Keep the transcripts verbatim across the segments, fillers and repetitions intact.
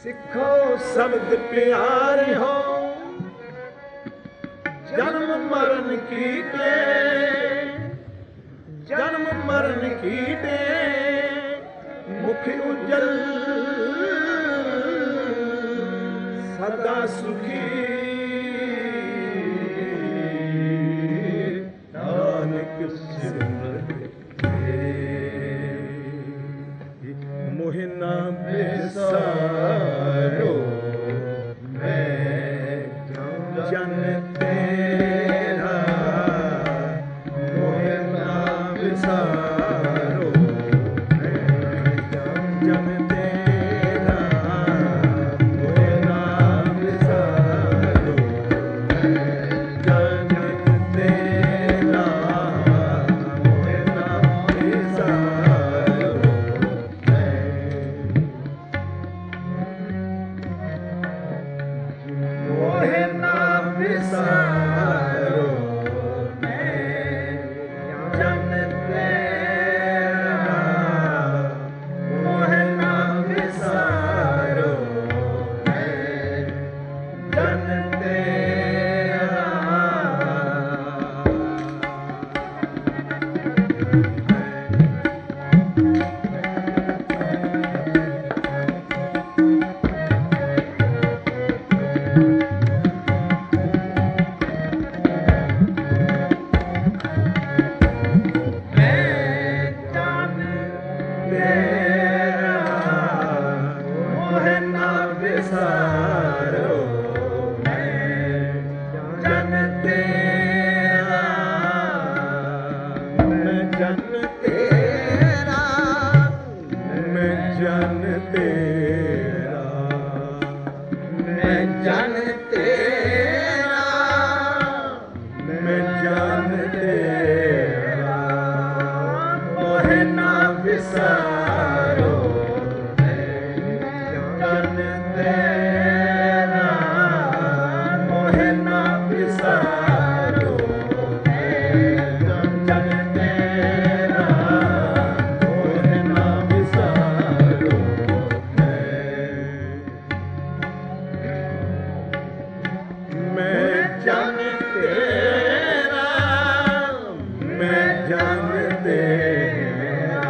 सिखो शब्द प्यारे हो, जन्म मरण कीटे, जन्म मरण कीटे, मुख उज्जल सदा सुखी, नानक सिमरत मोहि ना बिसारो, मैं जन तेरा, मोहि ना बिसारो, मैं जन तेरा, मोहि ना बिसारो, मैं जन तेरा, मोहि ना बिसारो, मोहि ना बिसारो, मैं जन तेरा, मोहि ना बिसारो, मैं जन तेरा। मोहि ना बिसारो, मैं जन तेरा, मैं जन तेरा, मैं जन तेरा, मैं जन तेरा, मैं जन तेरा, मोहि ना बिसारो, जन तेरा, मोहि ना बिसारो, जन तेरा, मोहि ना बिसारो, मैं जन तेरा, मैं जन तेरा,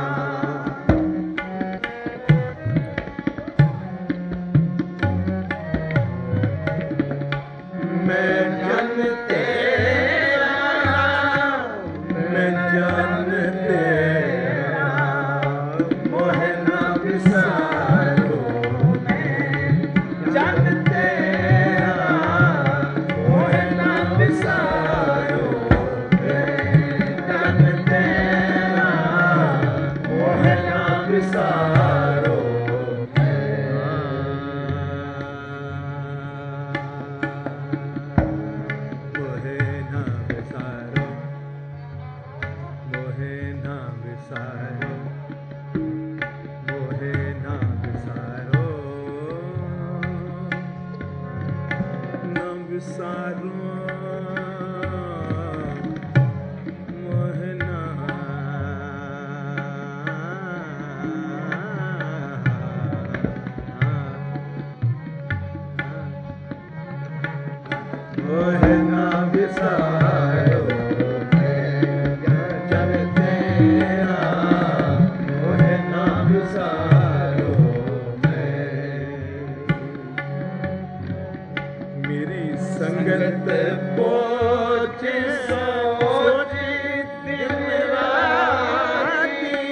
मैं जन तेरा, मैं जन तेरा, मोहि ना बिसारो, जन तेरा, मोहि ना बिसारो, जन तेरा, मोहि ना बिसारो, मोहि ना बिसारो, मोहि ना बिसारो, मोहि ना बिसारो, ना बिसारो, मोहि ना, मोहि ना बिसारो, जन तेरा, मोहि ना बिसारो, मेरी संगत पहुँचे सोची दिन राती,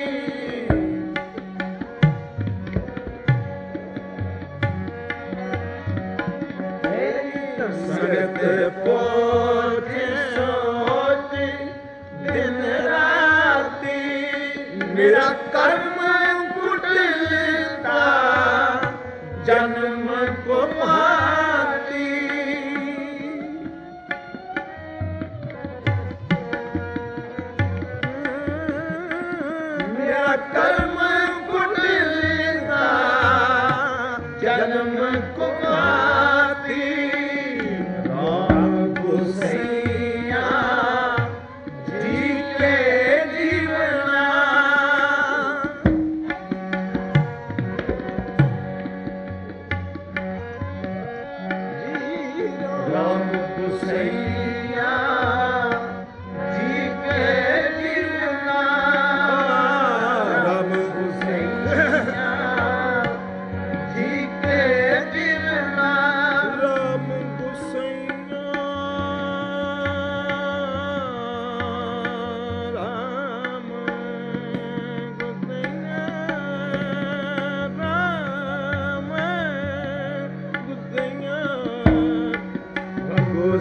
संगत पहुँचे सोची दिन राती, मेरा कर्म कुटिलता जन्म को भांति, मेरा कर्म कुटिलता जन्म को भांति, राम को सैया जी के जीवना,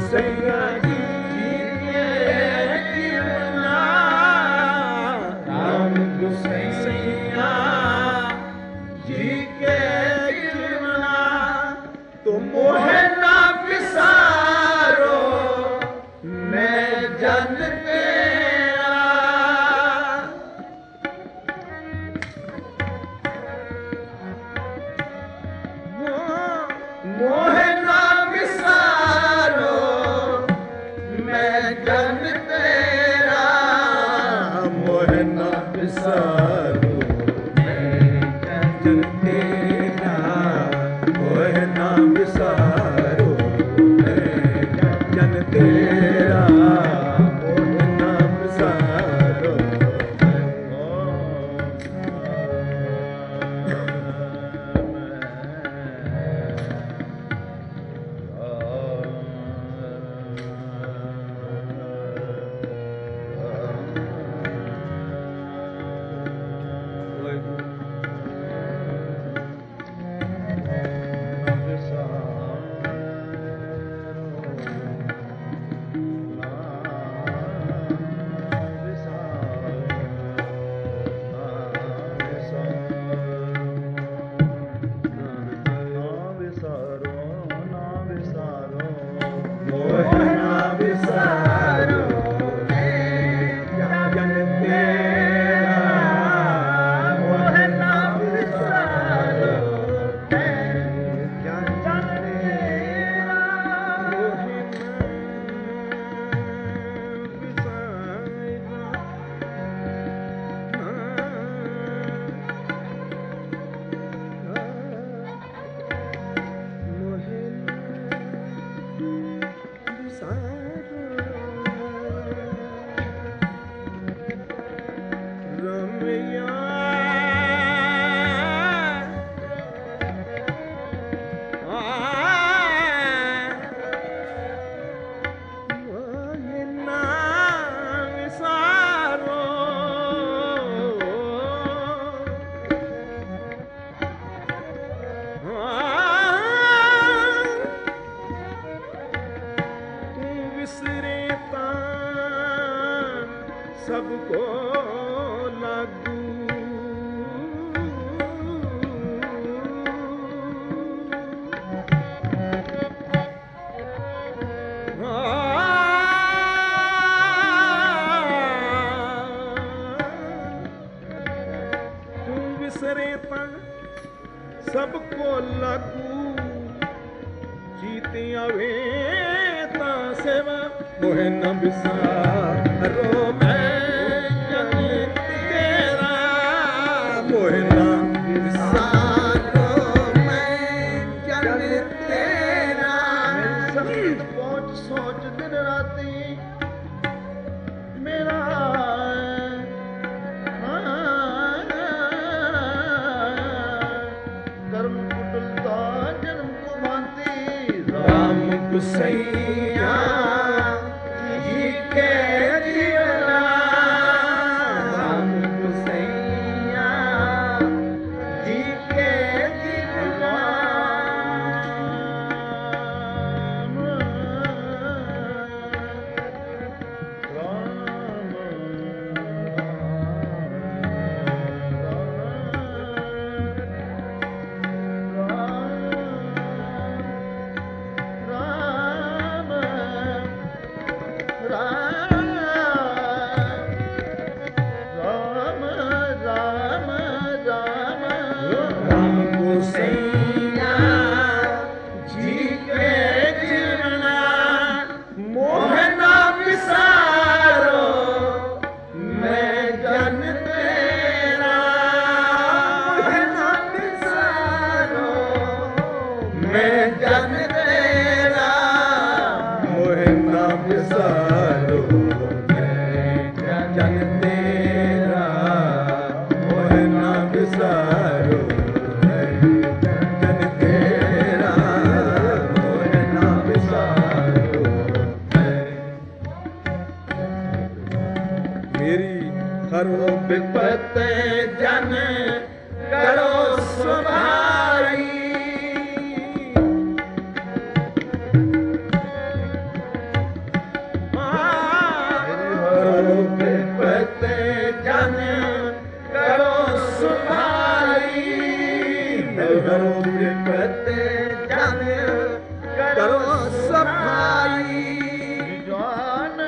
गुसैया जी के जीवना राम गुसैया जी के जीवना तुम मोहे ना विसारो मैं जन तेरा मोहे ना विसारो मैं जन तेरा मोहे ना विसारो मैं जन तेरा मोहे ना विसारो मैं जन तेरा मोहे ना विसारो सबको लागू तू विसरे ता सबको लागू जीते आवे ता सेवा मोहे न विसारो मैं सोच दिन राती मेरा कर्म कुटलता जन्म को भांति राम गुसैया जी के जीवना राम गुसैया जी के जीवना करो विपत जन करो सुभाई ਕਰੋ ਬਿਪਤ ਜਨ ਕਰੋ ਸਫਾਈ ਜਾਨ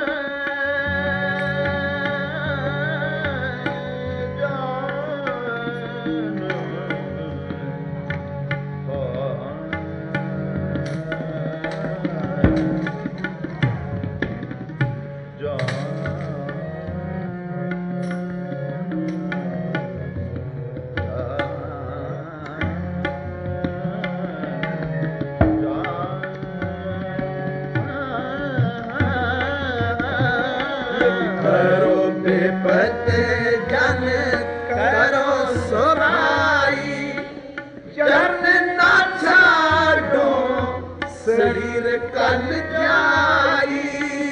ਕਰੋ ਬਿਪਤ ਜਨ ਕਰੋ ਸਫਾਈ ਚਰਨ ਨਾ ਛਾਡੋ ਸਰੀਰ ਕਲ ਜਾਈ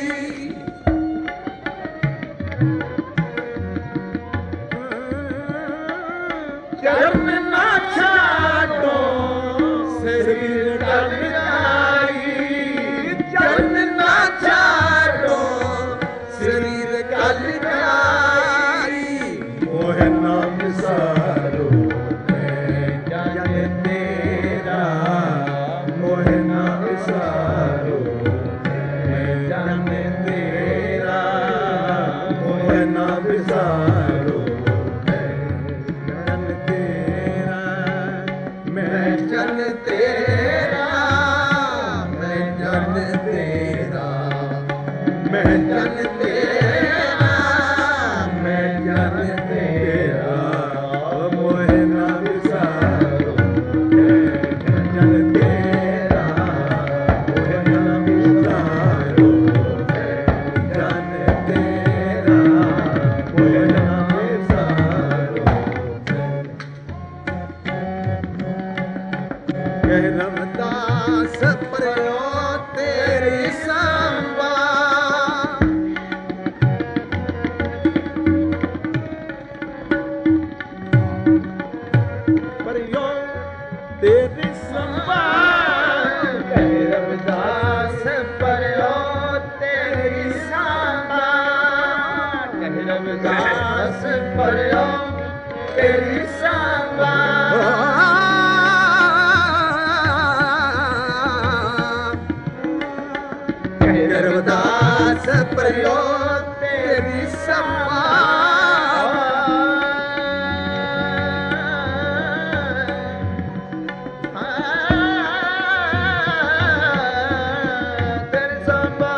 ਚਰਨ ਨਾ ਛਾਡੋ ਸਰੀਰ ਕਲ ਜਾਈ ਚਰਨ ਨਾ ਛਾਡੋ ਸਰੀਰ ਕਲ ਜਾਈ ਮੋਹ ਨਾਮ ਸਾਰੋ ਮੈਂ ਜਨ ਤੇਰਾ ਮੋਹ ਨਾਮ ਸਾਰੋ ਮੈਂ ਜਨ ਤੇਰਾ ਮੋਹ ਨਾਮ ਸਾਰੋ ਮੈਂ ਜਨ ਤੇਰਾ ਮੈਂ ਜਨ ਤੇਰਾ ਮੈਂ ਜਨ ਤੇਰਾ ਮੈਂ ਜਨ ਤੇਰਾ ਮੋਹ ਨਾ ਵਿਸਾਰੋ ਮੈਂ ਜਨ ਤੇਰਾ ਮੋਹ ਨਾ ਵਿਸਾਰੋ ਮੈਂ ਜਨ ਤੇਰਾ ਮੋਹ ਨਾ ਵਿਸਾਰੋ ਕਹਿ ਰਮਦਾਸ ਪਰਿਓ ਤੇਰੀ ਸੰਭਾ ਪਰਿਓ ਤੇਰੀ ਸੰਭਾ ਕਹਿ ਰਮਦਾਸ ਪਰਿਓ ਤੇਰੀ ਸੰਭਾ ਕਹਿ ਰਮਦਾਸ ਪਰਿਓ ਤੇਰੀ ਸੰਭਾ ਰਵਿਦਾਸ ਪਰਿਓ ਤੇਰੀ ਸੰਭਾ ਤੇਰੀ ਸੰਭਾ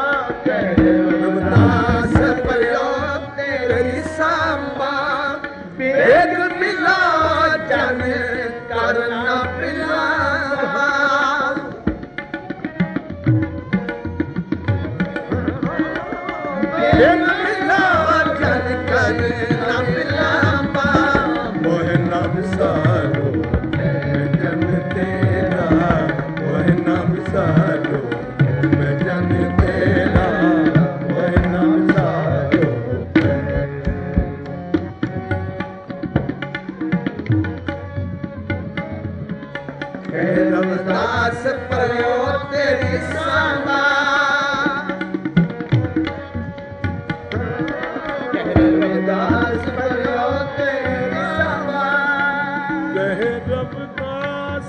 ਰਵਿਦਾਸ ਪਰਿਓ ਤੇਰੀ ਸੰਭਾ ਵੇਦ ਮਿਲਾ ਜਨ ਕਰਨਾ ਪਿਲਾ ਜਨ ਜਨ ਨਾ ਪਿਲਾਂਬਾ ਮੋਹ ਨਾ ਵਿਸਾਰੋ ਮੈਂ ਜਨ ਤੇਰਾ ਮੋਹ ਨਾ ਵਿਸਾਰੋ ਮੈਂ ਜਨ ਤੇਰਾ ਮੋਹ ਨਾ ਵਿਸਾਰੋ ਕਹਿ ਰਵਿਦਾਸ ਪਰਿਓ ਤੇਰੀ ਸੰਭਾ ਰਵਿਦਾਸ ਪਰਿਓ ਤੇਰੀ ਸੰਭਾ ਕਹਿ ਰਵਿਦਾਸ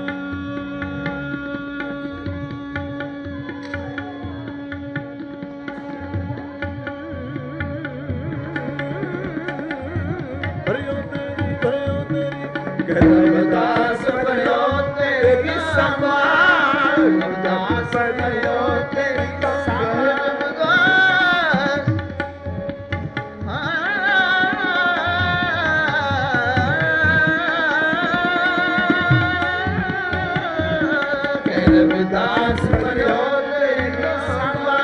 ਪਰਿਓ ਤੇਰੀ ਪਰਿਓ ਤੇਰੀ ਕਹਿ ਰਵਿਦਾਸ ਪਰਿਓ ਤੇਰੀ ਸੰਭਾ ਰਵਿਦਾਸ ਪਰਿਓ ਤੇਰੀ ਸੰਭਾ ਰਵਿਦਾਸ ਪਰਿਓ ਤੇਰੀ ਸੰਭਾ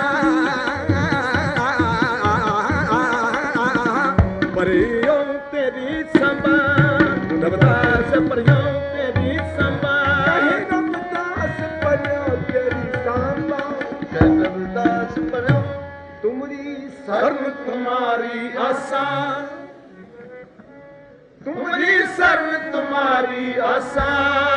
ਪਰਿਓ ਤੇਰੀ ਸੰਭਾ ਰਵਿਦਾਸ ਪਰਿਓ ਤੇਰੀ ਸੰਭਾ ਰਵਿਦਾਸ ਪਰਿਓ ਤੇਰੀ ਸੰਭਾ ਰਵਿਦਾਸ ਪਰਿਓ ਤੁਮਰੀ ਸਰਬ ਤੁਮਾਰੀ ਆਸਾ ਤੁਮਰੀ ਸਰਬ ਤੁਮਾਰੀ ਆਸਾ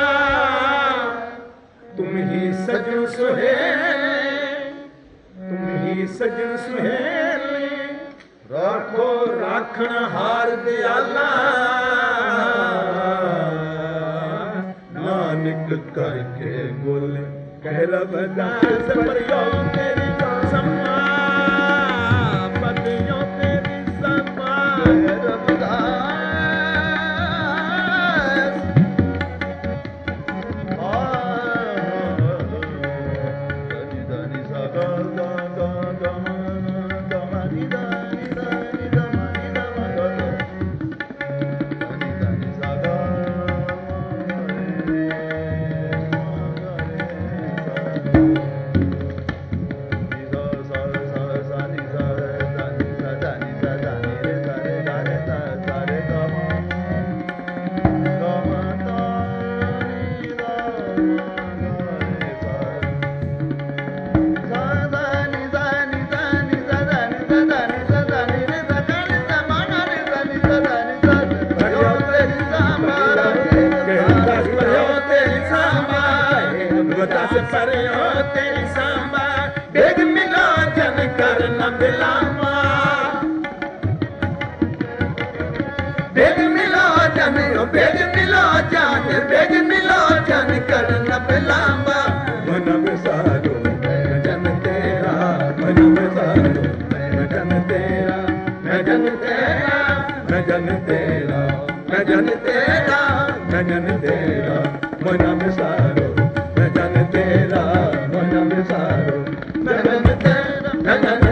तुम ही सजन सुहेल तुम ही सजन सुहेल राखो राखण हार दयाला मानिक करके बोले कह रबदास परियो तेरी सम्मा पतियों तेरी सम्मा रबदास परियो तेरी सांबा बेग मिलो जन कर न बिलामा बेग मिलो जन बेग मिलो जान बेग मिलो जन कर न बिलामा मन बिसारो मैं जन तेरा मन बिसारो मैं जन तेरा मैं जन तेरा मैं जन तेरा मैं जन तेरा मैं जन तेरा मन बिसारो मैं जन तेरा मन बिसारो मैं जन तेरा मैं जन